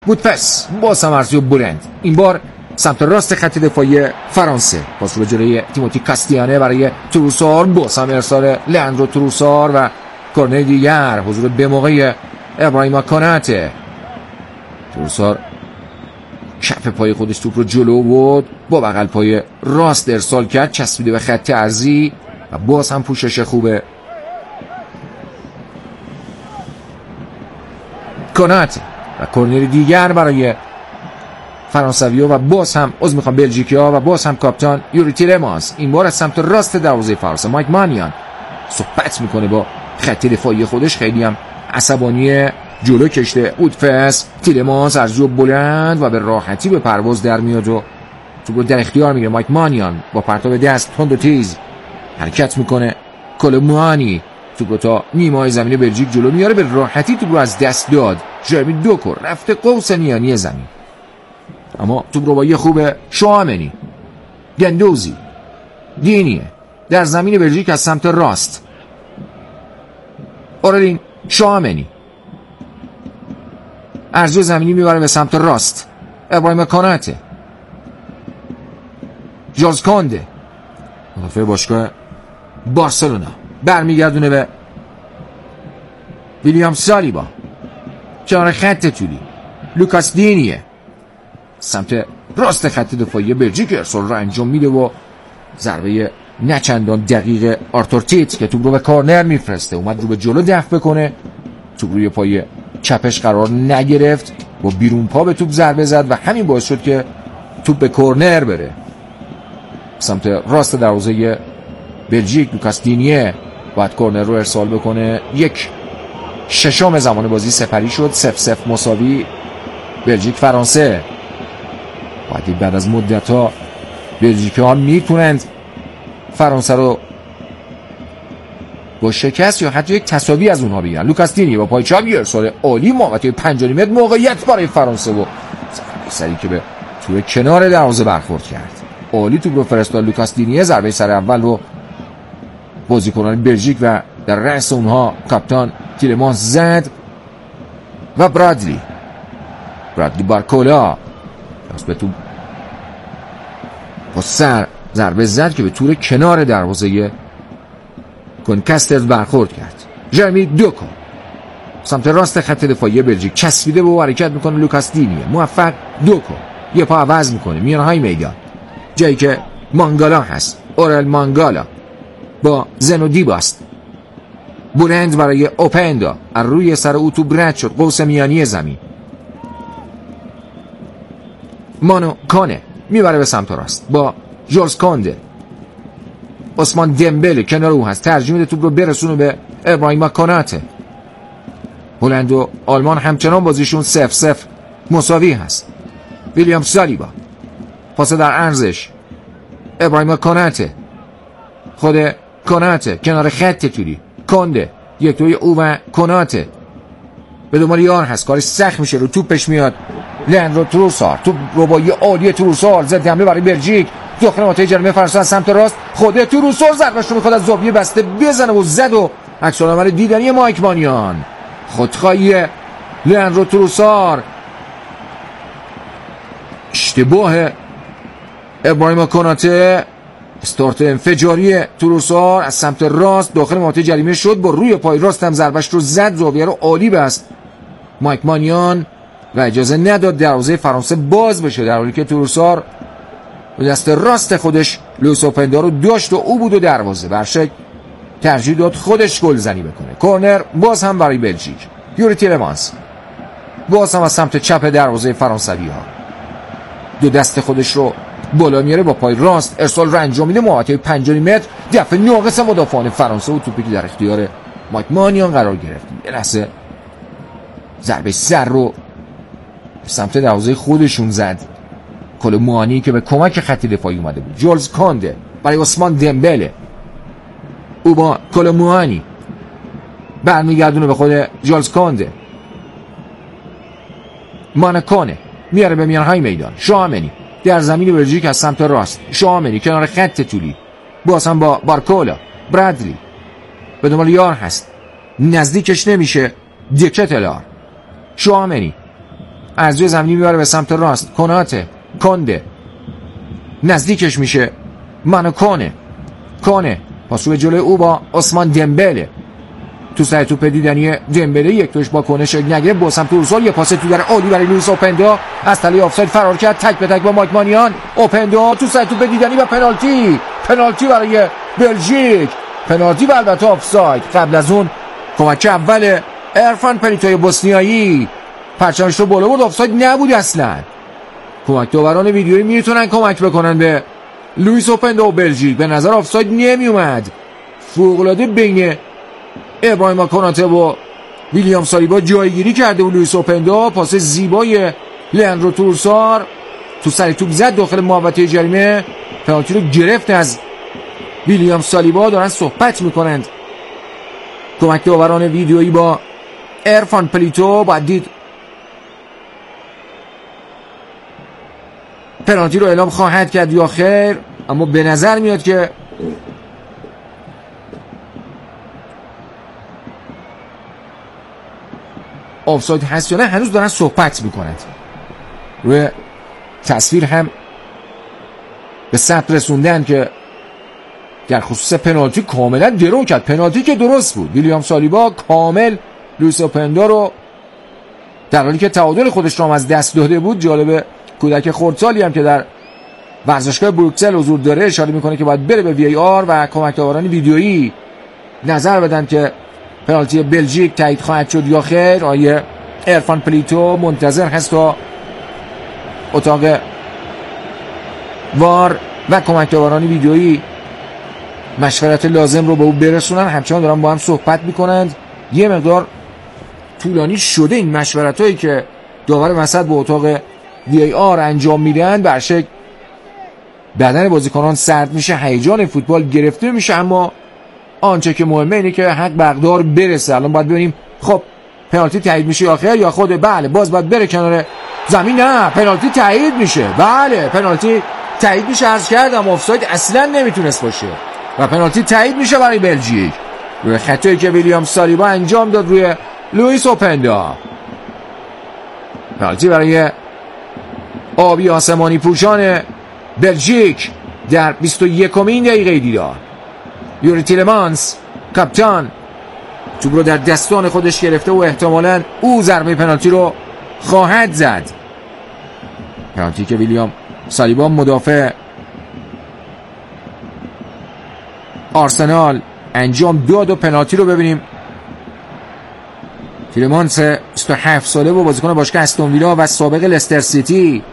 بودپس با سمرزی و بلند، این بار سمت راست خط دفاعی فرانسه. پاس رو جلوی تیموتی کاستیانه برای تروسار، باز هم ارسال لندرو تروسار و کورنر دیگر. حضور به موقع ابراهیم کاناته. تروسار کف پای خودش توپ رو جلو بود، با بغل پای راست ارسال کرد، چسبیده به خط عرضی و باز هم پوشش خوبه کاناته و کورنر دیگر برای فرانسوی و باز هم بلژیکی ها و باز هم کاپیتان یوری تیلمانس. این بار از سمت راست دروازه فرانسه مایک مانیان صحبت میکنه با خط دفاعی خودش، خیلی هم عصبانی، جلو کشته بودپس. تیلمانس ارزو بلند و به راحتی به پرواز در میاد و توپ رو در اختیار میگیره. مایک مانیان با پرتاب دست تند و تیز حرکت میکنه. کولوموانی توپ رو تا نیمه‌های زمین بلژیک جلو میاره، به راحتی توپ رو از دست داد. جرمی دوکو رفته قوس میانی زمین، اما توپ رو با یه خوب شوامنی، گندوزی، دینیه در زمین بلژیک از سمت راست. اورلین شوامنی ارزو زمینی میبره به سمت راست. ابراهیم کاناته، جولز کونده مدافع باشگاه بارسلونا برمیگردونه به ویلیام سالیبا. کنار خط طولی لوکاس دینیه سمت راست خط دفاعی بلژیک ارسال رو انجام میده و ضربه نچندان دقیق آرتور تیت که توپ رو به کورنر میفرسته اومد رو به جلو دفع بکنه. توپ روی پای چپش قرار نگرفت، با بیرون پا به توپ ضربه زد و همین باعث شد که توپ به کورنر بره. سمت راست دروازه بلژیک لوکاس دینیه باید کورنر رو ارسال بکنه. 1/6 زمان بازی سپری شد. 0-0 مساوی بلژیک فرانسه. باید بعد از مدت ها بلژیکی ها میتونند فرانسه رو با شکست یا حتی یک تساوی از اونها بگیرن. لوکاس دینیه با پای چپ ارسال عالی محوطه 50 متر موقعیت برای فرانسه و سری که به توی کنار دروازه برخورد کرد. عالی توپ رو فرستاد لوکاس دینیه. ضربه سر اول رو بازیکنان بلژیک و در رأس اونها کاپیتان تیلمانس زد و برادلی بارکولا به توپ با سر ضربه زد که به طور کنار دروازه کنکسترز برخورد کرد. جرمی دوکو سمت راست خط دفاعی بلژیک چسبیده به و حرکت میکنه. لوکاس دینیه موفق. دوکو یه پا عوض میکنه میانهای میدان، جایی که مانگالا هست. اورل مانگالا با زنو دیباست بلند برای اوپندا، از روی سر او توپ رد شد قوس میانی زمین. مانو کانه میبره به سمت راست با جولز کونده. عثمان دمبله کنار او هست، ترجیح میده توپ رو برسونه به ابراهیم کاناته. هلند و آلمان همچنان بازیشون 0-0 مساوی هست. ویلیام سالیبا پاس در عرضش ابراهیم کاناته، خود کاناته کنار خط طولی کونده، یک توی او و کاناته به دنبال یار هست، کارش سخت میشه، رو توپش میاد لندرو تروسار. توپ رو با یه عالی تروسار زد حمله برای بلژیک داخل منطقه جریمه فرانسه از سمت راست. خود تروسار ضربهش رو میخواد از زاویه بسته بزنه و زد و عکس العمل دیدنی مایک مانیان. خودخواهی لندرو تروسار، اشتباه ابراهیم کاناته، استارت انفجاری تروسار از سمت راست داخل منطقه جریمه شد، با روی پای راست هم ضربهش رو زد، زاویه رو عالی بست مایک مانیان و اجازه نداد دروازه فرانسه باز بشه، در حالی که تروسار به دست راست خودش لوئیس اوپندا رو داشت و او بود و دروازه برشک ترجیح داد خودش گلزنی بکنه. کورنر باز هم برای بلژیک. یوری تیلمانس باز هم از سمت چپ دروازه فرانسوی ها دو دست خودش رو بالا میاره، با پای راست ارسال رو انجام میده محوطه 50 متر، دفع ناقص مدافعان فرانسه و توپی که در اختیار مایک مانیان قرار گرفت. یه لحظه ضربه سر رو سمت دروازه خودشون زد کولوموانی که به کمک خط دفاعی اومده بود. جولز کونده برای عثمان دمبله، او با کولوموانی برمیگردونه به خود جولز کونده. مانکونه میاره به میانهای میدان. شوامنی در زمین بلژیک از سمت راست. شوامنی کنار خط طولی باز هم با بارکولا. برادلی به دنبال یار هست، نزدیکش نمیشه. دکتلار شوامنی از روی زمینی میبره به سمت راست. کنده نزدیکش میشه، منو کنه پاس رو به جلوی او با عثمان دمبله. تو سر توپ دیدنی دمبله یک توش با کنه شکل نگرفت. با سمت اورسال یه پاس تو در عالی برای لوئیس اوپندا، از تله آفساید فرار کرد، تک به تک با مایک مانیان. اوپندا تو سر توپ دیدنی و پنالتی برای بلژیک. پنالتی و البته آفساید. قبل از اون کمک اول ارفان پلیتوی بوسنیایی پرچمش رو بالا برد، آفساید نبود اصلا. کمک داوران ویدیویی میتونن کمک بکنن به لوئیس اوپندا و بلژیک. به نظر آفساید نمی اومد. فوق‌العاده بین ابراهیم کناته و ویلیام سالیبا جایگیری کرده و لوئیس اوپندا پاس زیبای لیاندرو تروسار تو سر توپ زد داخل محوطه جریمه. پنالتی رو گرفت از ویلیام سالیبا. دارن صحبت میکنند کمک داوران ویدیویی با ارفان پلیتو. باید دید پنالتی رو اعلام خواهد کرد یا خیر، اما به نظر میاد که آفساید هست یا نه. هنوز دارن صحبت میکنند. روی تصویر هم به ثبت رسوندن که در خصوص پنالتی کاملا درو کرد. پنالتی که درست بود. ویلیام سالیبا کامل لوئیس اوپندا رو در حالی که تعادل خودش رو از دست داده بود. جالبه کودک خردسالی هم که در ورزشگاه بروکسل حضور داره اشاره میکنه که باید بره به وی ای آر و کمک داوران ویدیویی نظر بدن که پنالتی بلژیک تایید خواهد شد یا خیر. آیه ارفان پلیتو منتظر هست تا اتاق وار و کمک داوران ویدیویی مشورت لازم رو به او برسونن. همچنان دارن با هم صحبت میکنند. یه مقدار طولانی شده این مشورت هایی که داور وسط به اتاق وی ای آر انجام میدن. بر شکل بدن بازیکنان سرد میشه، هیجان فوتبال گرفته میشه، اما آنچه که مهمه اینه که حق بقدار برسه. الان باید ببینیم خب پنالتی تایید میشه یا خیر یا خود بله باز باید بره کنار زمین. نه پنالتی تایید میشه. بله پنالتی تایید میشه. عرض کردم آفساید اصلا نمیتونست باشه و پنالتی تایید میشه برای بلژیک روی خطایی که ویلیام سالیبا انجام داد روی لوئیس اوپندا. پنالتی برای آبی آسمانی پوشان بلژیک در 21مین دقیقه دیدار. یوری تیلمانس کاپیتان توپ رو در دستان خودش گرفته و احتمالاً او ضربه پنالتی رو خواهد زد. پنالتی که ویلیام سالیبا مدافع آرسنال انجام داد و پنالتی رو ببینیم. تیلمانس 27 ساله و بازیکن باشگاه استون ویلا و سابق لستر سیتی.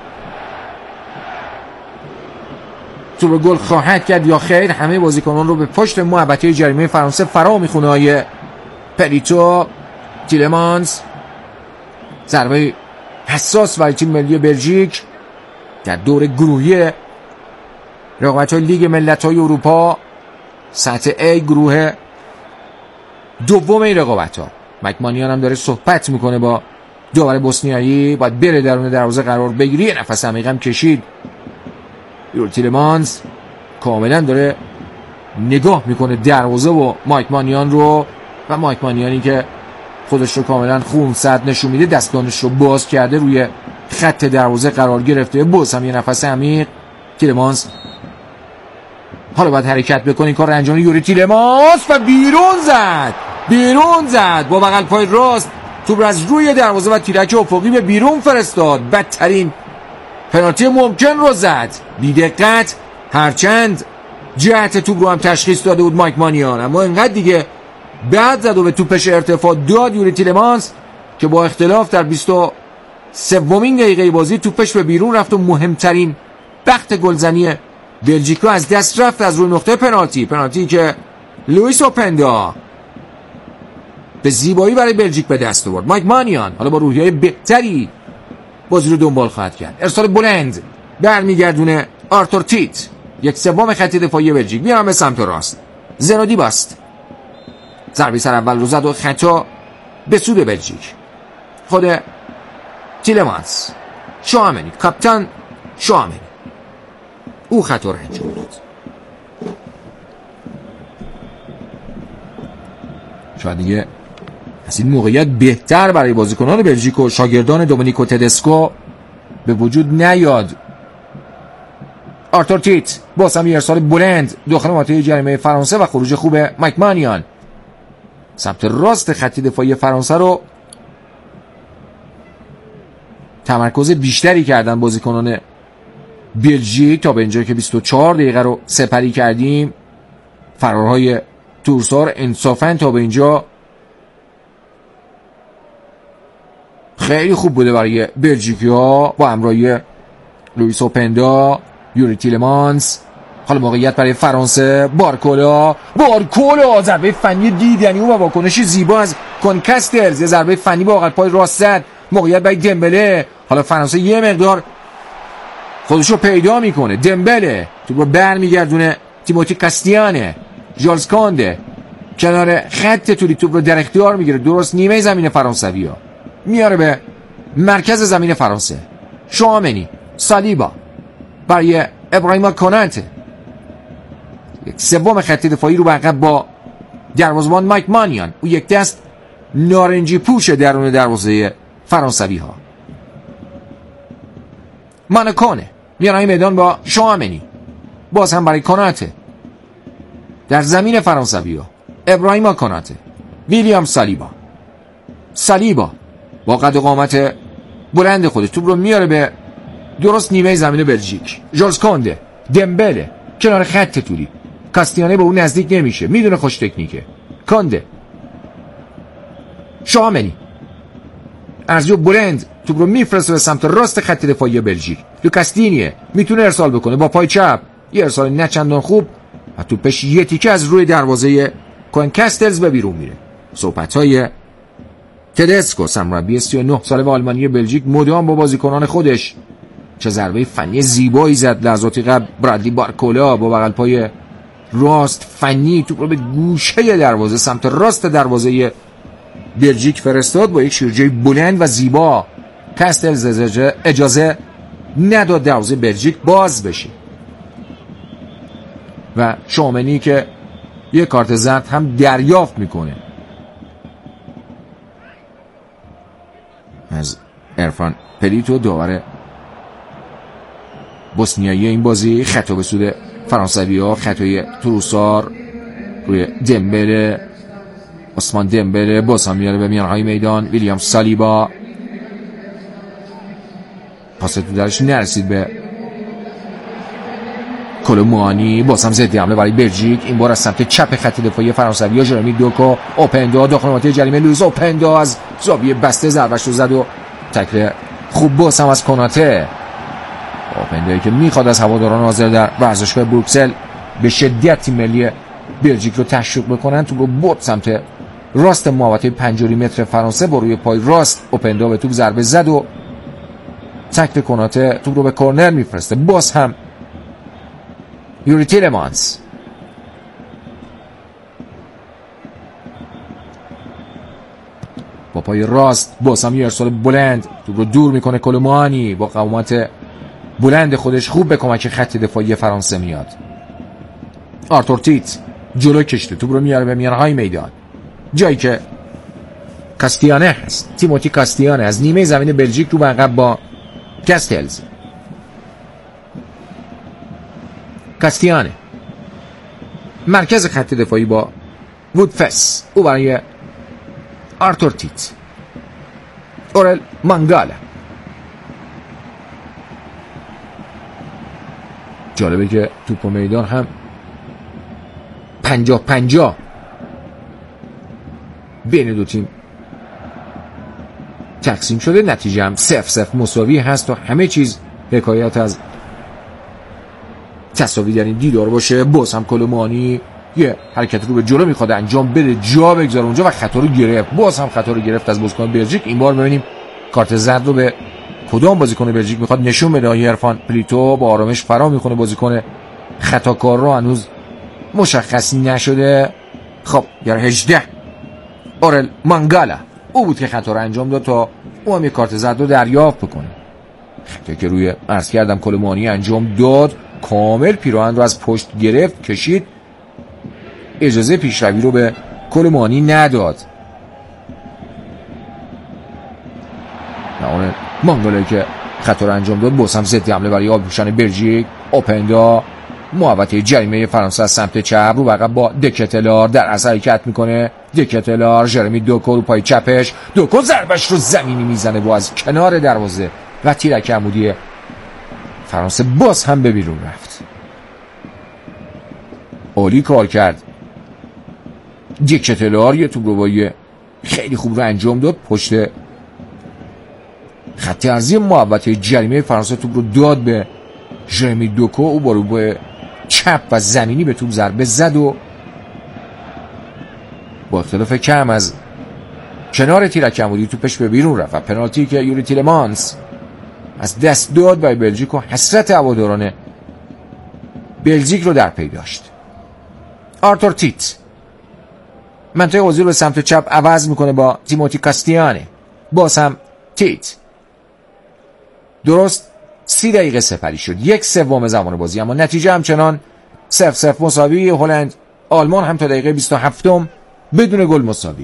تو به گل خواهد کرد یا خیر. همه بازیکنان رو به پشت محوطه جریمه فرانسه فرا میخونه آیه پلیتو. تیلمانس ضربه حساس برای تیم ملی بلژیک در دور گروهی رقابت‌های لیگ ملت‌های اروپا سطح A گروه دوم این رقابت‌ها. مکمانیان هم داره صحبت میکنه با داور بوسنیایی. باید بره درون دروازه قرار بگیری. یه نفس عمیق هم کشید. یوری تیلمانس کاملا داره نگاه میکنه دروازه و مایک مانیان رو و مایک مانیانی که خودش رو کاملا خونسرد نشون میده دستانش رو باز کرده روی خط دروازه قرار گرفته. باز هم یه نفس عمیق. تیلمانس حالا باید حرکت بکنه. این کار انجام یوری تیلمانس و بیرون زد با بغل پای راست توپ از روی دروازه و تیرک افقی به بیرون فرستاد. بدترین پنالتی ممکن رو زد بی دقت، هرچند جهت توپ رو هم تشخیص داده بود مایک مانیان، اما اینقدر دیگه بعد زد و به توپش ارتفاع داد یوری تیلمانس که با اختلاف در 23مین دقیقه بازی توپش به بیرون رفت و مهمترین بخت گلزنی بلژیک رو از دست رفت از روی نقطه پنالتی که لوئیس اوپندا به زیبایی برای بلژیک به دست آورد. مایک مانیان حالا با روحیه بهتری بازی رو دنبال خواهد کرد. ارسال بلند برمیگردونه آرتور تیت. 1/3 خط دفاعی بلژیک. میرم به سمت راست. زنودی باست ضربه سر اول رو زد و خطا به سود بلژیک. خود تیلمانس شوامنی کاپیتان شوامنی او خطا رو انجام داد. شاید دیگه از این موقعیت بهتر برای بازیکنان بلژیک و شاگردان دومینیکو تدسکو به وجود نیاد. آرتور تیت باز هم ارسال بلند داخل منطقه جریمه فرانسه و خروج خوب مایک مانیان. سمت راست خط دفاعی فرانسه رو تمرکز بیشتری کردن بازیکنان بلژیک تا به اینجا که 24 دقیقه رو سپری کردیم. فرارهای تورسار انصافاً تا به اینجا خیلی خوب بوده برای بلژیکیا با همراهی لوئیس اوپندا، یوری تیلمانس. حالا موقعیت برای فرانسه، بارکولا ضربه فنی دیدنی و واکنشی زیبا از کونکاستلز، یه ضربه فنی با عقب پای راست زد. موقعیت برای دمبله. حالا فرانسه یه مقدار خودشو پیدا میکنه. دمبله تو رو برمیگردونه تیموتی کاستیانه. ژالز کانده کنار خط توری توپ رو در اختیار میگیره، درست نیمه زمین فرانسویا میاره به مرکز زمین فرانسه. شوامنی، سالیبا برای ابراهیما کناته. یک سوم خط دفاعی رو به عقب با دروازه‌بان مایک مانیان. او یک دست نارنجی پوش درون دروازه فرانسوی ها. مانکونه میانای میدان با شوامنی، باز هم برای کناته در زمین فرانسوی ها. ابراهیما کناته، ویلیام سالیبا با قد و قامت بلند خودش توپ رو میاره به درست نیمه زمین بلژیک. ژالز کانده، دمبله کنار خط توری. کاستیانه به اون نزدیک نمیشه، میدونه خوش تکنیکه. کانده، شوامنی از جو بلند توپ رو میفرسته به سمت راست خط دفاعی بلژیک. دو کاستینیه میتونه ارسال بکنه با پای چپ، یه ارسال نه چندان خوب و توپش یه تیکه از روی دروازه کونکاستلز به بیرون میره. صحبت‌های تدسکو، سرمربی 39 ساله و آلمانی بلژیک، مدام با بازیکنان خودش. چه ضربه فنی زیبایی زد لحظاتی قبل برادلی بارکولا با بغل پای راست فنی توپ رو به گوشه دروازه سمت راست دروازه بلژیک فرستاد با یک شیرجه بلند و زیبا. کاستلز اجازه نداد دروازه بلژیک باز بشه و شوامنی که یک کارت زرد هم دریافت میکنه از ارفان پلیتو، داور بوسنیایی این بازی. خطا به سود فرانسوی‌ها، خطای تروسار روی دمبله. عثمان دمبله باز هم میاره به میانهای میدان. ویلیام سالیبا پاس تو درش نرسید به کولومانی. باز هم ضد حمله برای بلژیک، این بار از سمت چپ خط دفاعی فرانسوی‌ها. ژرمی دوکو، اوپندا داخل منطقه جریمه. لوئیس اوپندا از زاویه بسته ضربه‌اش رو زد و تکل خوب باز هم از کناته. اوپندایی که میخواد از هواداران حاضر در ورزشگاه بروکسل به شدت تیم ملی بلژیک رو تشویق بکنن. توپ رو برد سمت راست محوطه 5 متر فرانسه با روی پای راست. اوپندا به توپ ضربه زد و تکل کناته توپ رو به کورنر میفرسته. باز هم یوری تیلمانس با پای راست، باز هم یه ارسال بلند توپ رو دور میکنه. کولومانی با قامت بلند خودش خوب به کمک خط دفاعی فرانسه میاد. آرتور تیت جلو کشته توپ رو میاره به میانهای میدان، جایی که کاستیانه هست. تیموتی کاستیانه از نیمه زمین بلژیک رو به عقب با کاستلز. کاستیانه مرکز خط دفاعی با وودفس، او برای آرتور تیت. اورل مانگالا. جالبه که توپ و میدان هم 50-50 بین دو تیم تقسیم شده. نتیجه هم 0-0 مساوی هست و همه چیز حکایت از تساوی در این دیدار باشه. باز هم کولومانی یه حرکت رو به جلو میخواد انجام بده، جا بگذاره اونجا و خطا رو گرفت. باز هم خطا رو گرفت از بازیکن بلژیک. این بار ببینیم کارت زرد رو به کدام بازیکن بلژیک میخواد نشون بده. ارفان پلیتو با آرامش فرا میخونه بازیکن خطاکار رو، هنوز مشخص نشده. خب یار 18 اورل مانگالا او بود که خطا رو انجام داد تا او هم یک کارت زرد رو دریافت بکنه. خطایی که روی عرض کردم کولومانی انجام داد، کامل پیراهن رو از پشت گرفت، کشید، اجازه پیشروی رو به کولومانی نداد. مانگولایی که خطا رو انجام داد. باز هم ضد حمله برای آبپوشان بلژیک. اوپندا محوطه جریمه فرانسه از سمت چپ رو عقب با دکتلار در اثر حرکت میکنه. دکتلار، ژرمی دوکو رو پای چپش، دوکو ضربش رو زمینی میزنه و از کنار دروازه و تیرک عمودی فرانسه باز هم به بیرون رفت. عالی کار کرد دکتلار، یه توپ‌ربایی خیلی خوب رو انجام داد پشت خط ارضی محوطه جریمه فرانسه. توپ رو داد به ژرمی دوکو، او با رو چپ و زمینی به توپ ضربه زد و با اختلاف کم از کنار تیرک عمودی توپش به بیرون رفت. پنالتی که یوری تیلمانس از دست داد برای بلژیک و حسرت هواداران بلژیک رو در پی داشت. آرتور تیت منطقه بازی رو به سمت چپ عوض میکنه با تیموتی کاستیانه. باز هم تیت. درست 30 دقیقه سپری شد، 1/3 زمان بازی، اما نتیجه همچنان 0-0 مساوی. هلند آلمان هم تا دقیقه 27 بدون گل مساوی.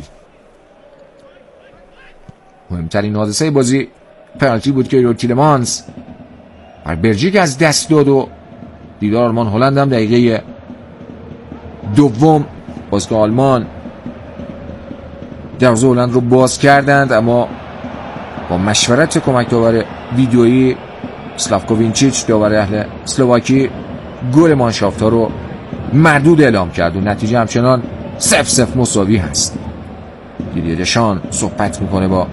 مهمترین حادثه بازی پنالتی بود که یوری تیلمانس بر بلژیک از دست داد و دیدار آلمان هلند هم دقیقه دوم باز که آلمان دروازه هلند رو باز کردند، اما با مشورت کمک داور ویدیویی سلافکو وینچیچ داور اهل اسلواکی گل مانشافتا رو مردود اعلام کرد و نتیجه همچنان 0-0 مساوی هست. دیدیر دشان صحبت میکنه با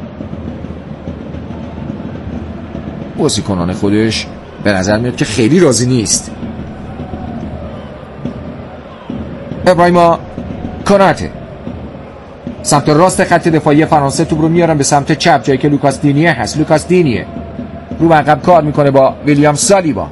بازیکنان خودش، به نظر میاد که خیلی راضی نیست. ابراهیم کناته سمت راست خط دفاعی فرانسه توپ رو میارن به سمت چپ جایی که لوکاس دینیه هست. لوکاس دینیه رو عقب کار میکنه با ویلیام سالیبا.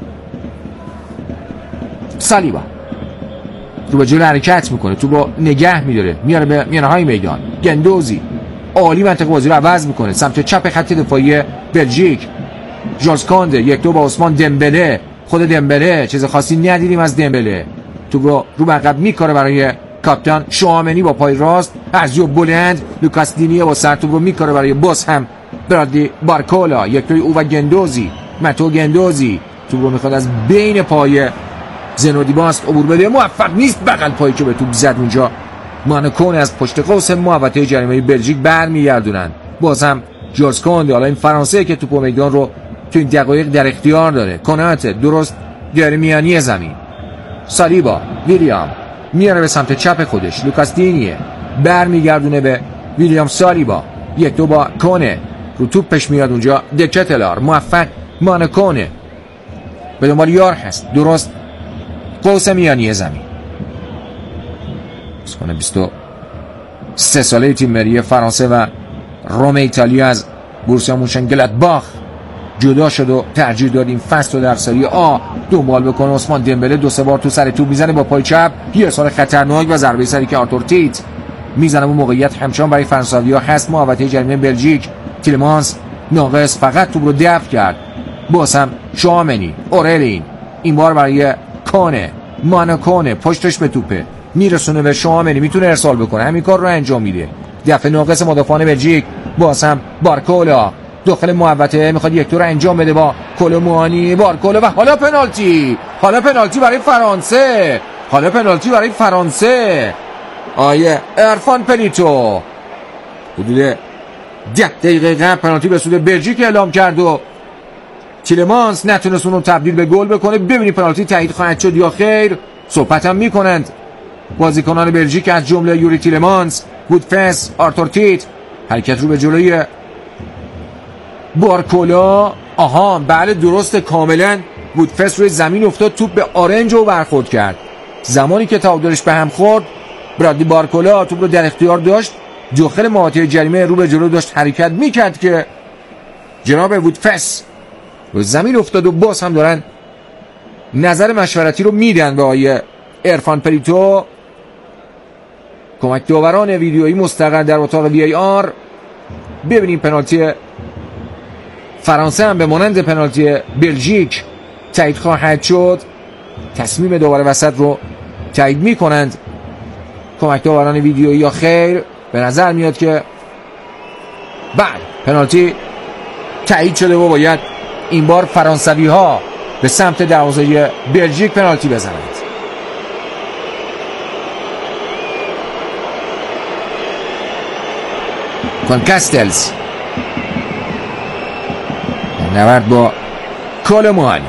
سالیبا رو به جلو حرکت میکنه، توپ رو نگه میداره، میاره به میانه های میدان. گندوزی عالی منطقه بازی رو عوض میکنه سمت چپ خط دفاعی بلژیک. ژورژ کانده 1-2 با عثمان دمبله. خود دمبله چیز خاصی ندیدیم از دمبله. توپ رو عقب میکاره برای کاپیتان شوامنی با پای راست. از بلند لوکاس دینیه با سر توپ رو میکاره برای باز هم برادلی بارکولا. 1-2 او و گندوزی. متو گندوزی توپ رو میخواد از بین پای زنودی باست عبور بده، موفق نیست. بغل پایی که به توپ زد اونجا مانکون از پشت قوس محوطه جریمه بلژیک برمیگردونن. باز هم ژورژ کانده، حالا این فرانسه که توپ میدان رو تو این دقایق در اختیار داره. کناته درست در میانی زمین. سالیبا، ویلیام میاره به سمت چپ خودش. لوکاس دینیه برمیگردونه به ویلیام سالیبا. 1-2 با کنه رو توپش میاد اونجا. دکتلار موفق مانکونه به دنبال یار هست درست قوس میانی زمین. بازیکن 23 ساله تیم ملی فرانسه و روم ایتالیا از بورسیا مونشنگلادباخ جدا شد و ترجیح داد این فصل رو در سری آ دنبال بکنه. عثمان دمبله 2-3 بار تو سر توپ میزنه با پای چپ، یه سال خطرناک و ضربه سری که آرتور تیت میزنه. اون موقعیت همچنان برای فرانسوی‌ها هست. محوطه جریمه بلژیک. تیلمانس ناقص فقط توپ رو دفع کرد. باز هم شوامنی، اورلین این بار برای کانه. مانکونه پشتش به توپه میرسونه به شوامنی، میتونه ارسال بکنه، همین کار رو انجام میده. دفع ناقص مدافعان بلژیک. باز هم بارکولا داخل محوطه میخواد 1-2 رو انجام بده با کولوموانی. بارکولا و حالا پنالتی. حالا پنالتی برای فرانسه. حالا پنالتی برای فرانسه. آیه ارفان پلیتو حدود 10 دقیقه قبل پنالتی به سود بلژیک اعلام کرد و تیلمانس نتونست اون رو تبدیل به گل بکنه. ببینید پنالتی تایید خواهد شد یا خیر. صحبت هم میکنند بازیکنان بلژیک از جمله یوری تیلمانس، وودفس، آرتور تیت. حرکت رو به جلوی بارکولا. آها بله درست کاملا. وودفس روی زمین افتاد، توپ به آرنج رو برخورد کرد. زمانی که تعادلش به هم خورد برادلی بارکولا توپ رو در اختیار داشت، داخل محوطه جریمه رو به جلو داشت حرکت میکرد که جناب وودفس روی زمین افتاد و باز هم دارن نظر مشورتی رو میدن به آقای ارفان پریتو. کمک داوران ویدیویی مستقر در اتاق وی ای آر. ببینیم پنالتی فرانسه هم به مانند پنالتی بلژیک تایید خواهد شد. تصمیم داور وسط رو تایید میکنند کمک داوران ویدیویی یا خیر. به نظر میاد که بله پنالتی تایید شده و باید این بار فرانسوی ها به سمت دروازه بلژیک پنالتی بزنند. کون کاستلز نبرد با کولومانی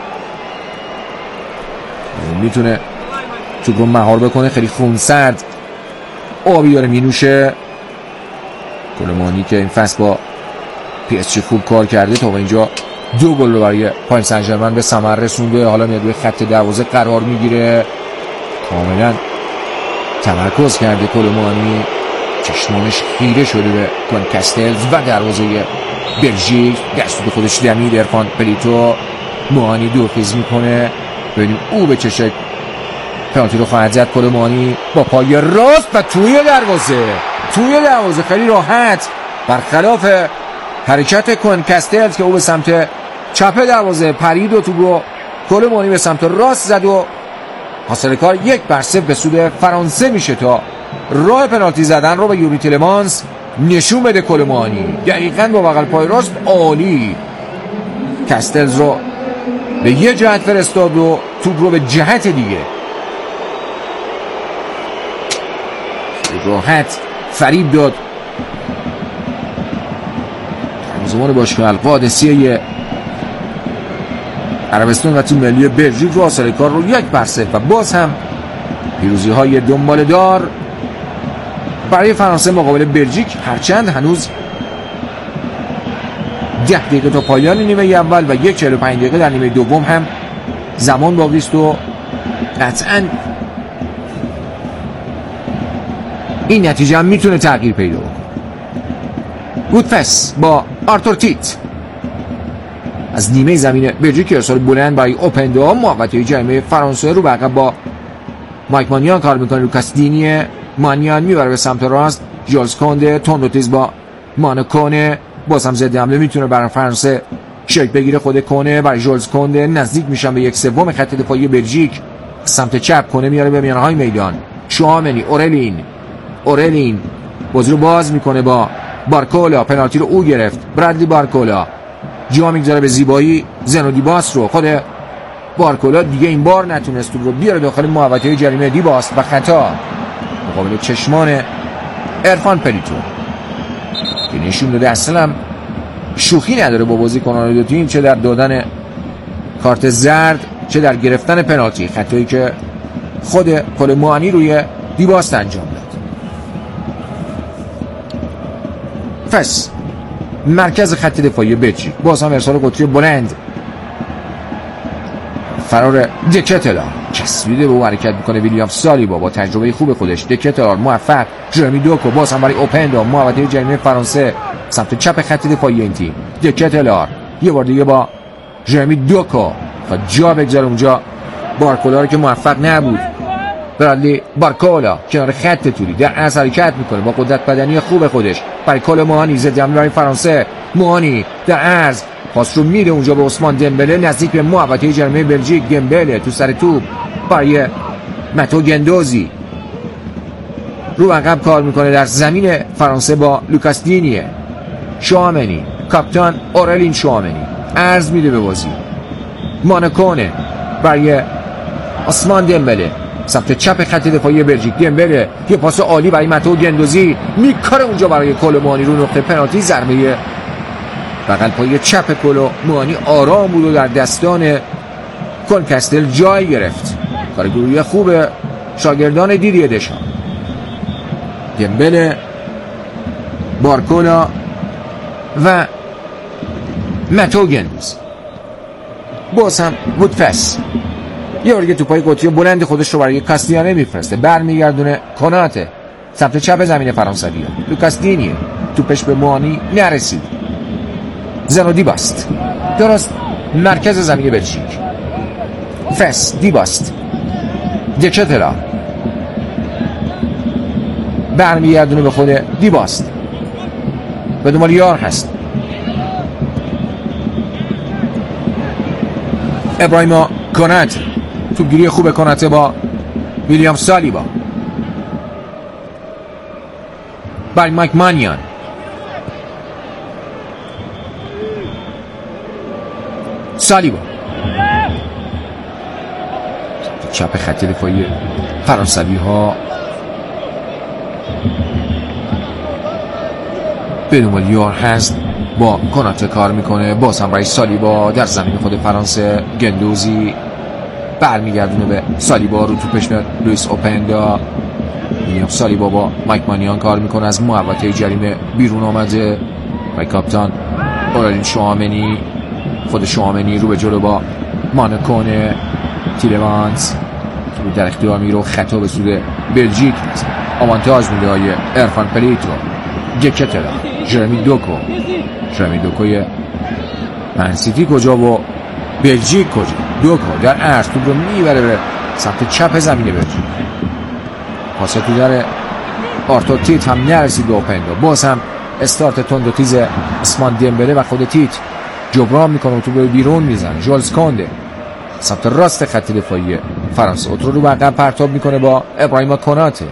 میتونه توپ رو مهار بکنه، خیلی خونسرد آبی داره مینوشه. کولومانی که این فصل با پی اس جی خوب کار کرده، تا به اینجا 2 گل رو برای پاریس سن ژرمن به ثمر رسونده. حالا میاد روی خط دروازه قرار میگیره، کاملا تمرکز کرده کولومانی، چشمانش خیره شده به کون کاستلز و دروازه بلژیک. دست خودش دمید ارفان پلیتو، موانی دورخیز میکنه، ببینیم او به چه شکل پنالتی رو خواهد زد. کولومانی با پای راست و توی دروازه خیلی راحت، برخلاف حرکت کون کاستلز که او به سمت چپ دروازه پرید و توپ رو کولومانی به سمت راست زد و حاصل کار 1-0 به سود فرانسه میشه. تا راه پنالتی زدن رو به یوری تیلمانس نشون بده کولومانی، دقیقاً با بغل پای راست عالی کاستلز رو به یه جهت فرستاد و توپ رو به جهت دیگه راحت فریب داد. زمان باشگاه القادسیه عربستان و تیم ملی بلژیک رو حاصل کار رو 1-0 و باز هم پیروزی های دنبال دار برای فرانسه مقابل بلژیک، هرچند هنوز 10 دقیقه تا پایان نیمه اول و 45 دقیقه در نیمه دوم هم زمان باقی است و قطعاً این نتیجه هم میتونه تغییر پیدا کنه. گودفس با آرتور تیت از نیمه زمین بلژیک ارسال بلند برای اوپندا، محوطه جریمه فرانسه رو به عقب با مایک مانیان کار میکنه. لوکاس دینی، مانیان میبره به سمت راست، ژولز کونده تندوتیز با مانکونه، باز هم ضد حمله میتونه برای فرانسه شکل بگیره. خود کنه برای ژولز کونده، نزدیک میشن به 1/3 خط دفاعی بلژیک، سمت چپ کنه میاره به میانهای میدان. شوامنی، اورلین بازی رو باز میکنه با بارکولا، پنالتی رو او گرفت. برادلی بارکولا جا میگذاره به زیبایی زنو دیباس رو، خود بارکولا دیگه این بار نتونست رو بیاره داخل محوطه جریمه. دیباس و خطا مقابل چشمان ارفان پلیتو که نشون داده اصلا شوخی نداره با بازیکنان دو تیم، چه در دادن کارت زرد چه در گرفتن پنالتی. خطایی که خود کولومانی روی دیباس انجام داد. پس مرکز خط دفاعی بلژیک باز هم ارسال قطری بلند، فرار دکتلار چسبیده به او حرکت میکنه. ویلیام سالیبا با تجربه خوب خودش، دکتلار موفق، جرمی دوکو باز هم برای اوپندا، محوطه جریمه فرانسه سمت چپ خط دفاعی این تیم. دکتلار یه بار دیگه با جرمی دوکو و جا بگذاره اونجا بارکولا که موفق نبود. برادلی بارکولا کنار خط توری در از حرکت میکنه با قدرت بدنی خوب خودش برای کولومانی، ضد حمله برای فرانسه. موانی در عرض پاس رو میده اونجا به عثمان دمبله نزدیک به محوطه جریمه بلژیک. دمبله تو سر توپ برای متو گندوزی، رو عقب کار میکنه در زمین فرانسه با لوکاس دینی. شوامنی، کاپیتان اورلین شوامنی عرض میده به بازی. مانکونه برای عثمان دمبله سمت چپ خط دفاعی بلژیک. دمبله یه پاس عالی برای متو گندوزی میکاره اونجا برای کولومانی رو نقطه پنالتی. ضربه بغل پای چپ کولومانی آرام بود و در دستان کون کاستل جای گرفت. کارگروهی خوب شاگردان دیدیه دشان. دمبله، بارکولا و متو گندوزی. باز هم گودفس یه بار دیگه توپای قطری بلند خودش رو برای کاستیانه میفرسته، برمیگردونه کناته سمت چپ زمین فرانسوی‌ها. لوکاس دینی توپش به موانی نرسید. زنو دیباست درست مرکز زمین بلژیک. فس دیباست، دکتلا برمیگردونه به خود دیباست، به دنبال یار هست. ابراهیما کناته، توپگیری خوب کناته با ویلیام سالیبا برای مایک مانیان. سالیبا چپ خط دفاعی فرانسوی ها به دنبال یار هست، با کناته کار میکنه، باز هم برای سالیبا در زمین خود فرانسه. گندوزی برمیگردونه به سالیبا، رو توپش میاد لوئیس اوپندا. میلیام سالیبا با مایک مانیان کار میکنه، از محوطه جریمه بیرون آمده و کاپیتان اورالین شوامنی، خود شوامنی رو به جلو با مانکونه. تیلمانز در اختیار میره و خطا به سود بلژیک هست. آوانتاژ میده های ارفان پلیتو، گکتلا، جرمی دوکوی منسیتی کجا و بلژیک کجا. دوکو در عرض توپ رو میبره به سمت چپ زمین بلژیک. پاس تو در آرتور تیت هم نرسید به اوپندا. باز هم استارت تند و تیز عثمان دمبله و خود تیت جبران میکنه و توپ رو بیرون میزنه. ژولز کونده سمت راست خط دفاعی فرانسه، اوترو رو عقب پرتاب میکنه با ابراهیم کناته.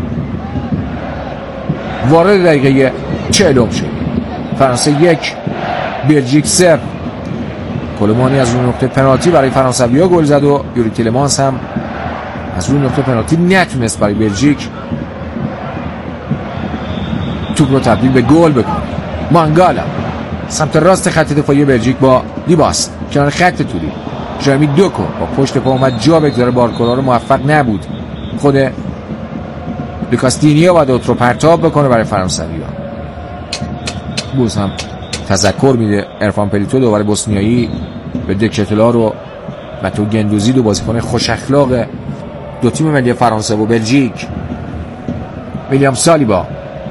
وارد دقیقه 40 شد. فرانسه 1 بلژیک 0. کلمانی از روی نقطه پنالتی برای فرانسوی‌ها گل زد و یوری تیلمانس هم از روی نقطه پنالتی نتونست برای بلژیک توپ رو تبدیل به گل بکنه. مانگالا سمت راست خط دفاعی بلژیک با لیباس کنار خط توری. جرمی دوکو با پشت پا اومد جا بگذاره، بارکولا رو موفق نبود. خود لوکاس دینیه باید اوترو پرتاب بکنه برای فرانسوی‌ها. بوز هم تذکر میده ارفان پلیتو، دوباره بوسنیایی، به دکتلا رو متو گندوزی، دو بازیکن خوش اخلاق دو تیم ملی فرانسه و بلژیک. میلیام سالیبا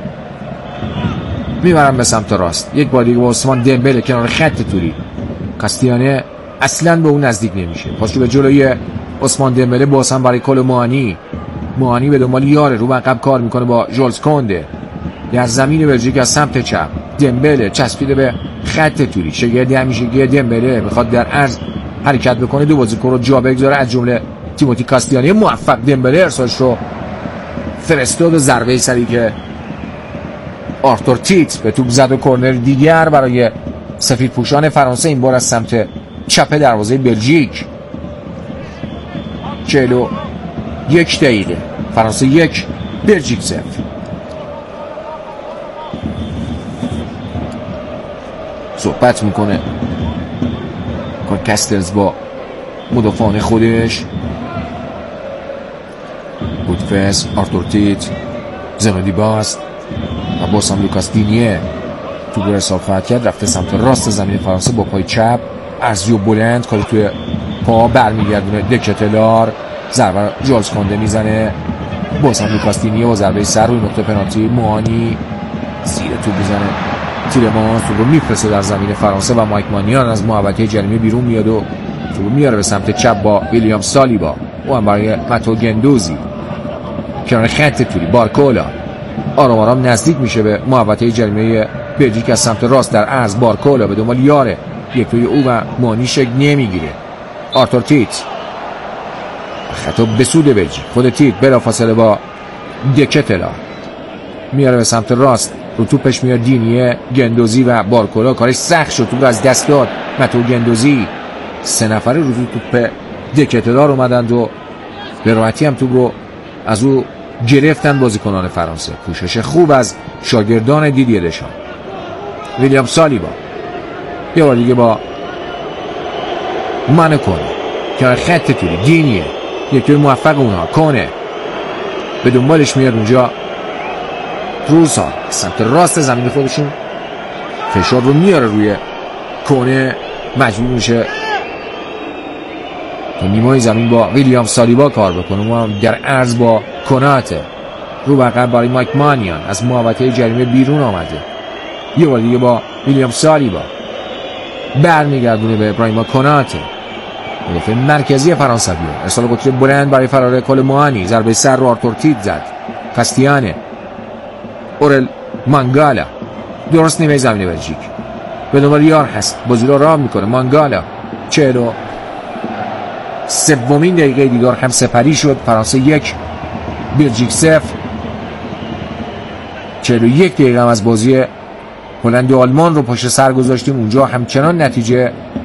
میبرن به سمت راست، یک بار دیگه با عثمان دمبله کنار خط توری. کاستیانه اصلا به اون نزدیک نمیشه، پاس رو به جلوی عثمان دمبله، باز هم برای کلمانی. موانی به دنبال یاره، رو عقب کار میکنه با ژولز کونده در زمین بلژیک از سمت چپ. دمبله چسبیده به خط توری، شگردی همیشگی دمبله میخواد در عرض حرکت بکنه، دو بازیکن رو جا بگذاره از جمله تیموتی کاستیانی. موفق دمبله ارسالش رو فرستاد و ضربه سری که آرتور تیت به توپ زد و کرنر دیگر برای سفید پوشان فرانسه، این بار از سمت چپ دروازه بلژیک. 41 دقیقه، فرانسه 1 بلژیک 0. صحبت میکنه کاستلز با مدافعان خودش، بودفس، آرتور تیت، زنودی باست و باز هم لوکاس دینیه. تو رو ارسال خواهد کرد، رفته سمت راست زمین فرانسه با پای چپ، ارزی و بلند کاری توی پا برمیگردونه. دکتلار ضربه ژولز کونده میزنه، باز هم لوکاس دینیه با ضربه سر روی نقطه پنالتی. موانی زیر توپ میزنه، تیلمانس توپ رو میفرسته در زمین فرانسه و مایک مانیان از محوطه جریمه بیرون میاد و توپ رو میاره به سمت چپ با ویلیام سالیبا، او هم برای متو گندوزی کنار خط توری. بارکولا آرام آرام نزدیک میشه به محوطه جریمه بلژیک از سمت راست در عرض. بارکولا به دنبال یاره، یک توی او و مانی شکل نمیگیره. آرتور تیت خطا به سود بلژیک، خود تیت بلافاصله با دکتلا میاره به سمت راست، رو توپش میاد دینیه، گندوزی و بارکولا کارش سخت شد، توپ از دست داد متو گندوزی. 3 نفره رو توپ دکتلا اومدند و به راحتی هم توپ رو از او گرفتن بازیکنان فرانسه. پوشش خوب از شاگردان دیدیه دشان. ویلیام سالیبا یه بار دیگه با مانکونه کنار خط توری. دینیه یکی موفق اونها، کنه به دنبالش میاد اونجا. روسا سمت راست زمین خودشون فشار رو میاره روی کنه، مجبور میشه تا نیمای زمین با ویلیام سالیبا کار بکنه. ما در عرض با کناته رو بقیه برای مایک مانیان از محوطه جریمه بیرون آمده. یه بار دیگه با ویلیام سالیبا برمیگردونه به ابراهیم کناته، مدافع مرکزی فرانسوی. ارسال قطری بلند برای فرار کلمانی، ضربه سر رو آرتور تیت زد. کاستیانه، اورل مانگالا درست نیمه زمین بلژیک به دنبال یار هست، بازی رو راه میکنه. مانگالا 43 دقیقه دیدار هم سپری شد. فرانسه 1 بلژیک 0. 41 دقیقه هم از بازی هلند و آلمان رو پشت سر گذاشتیم، اونجا همچنان نتیجه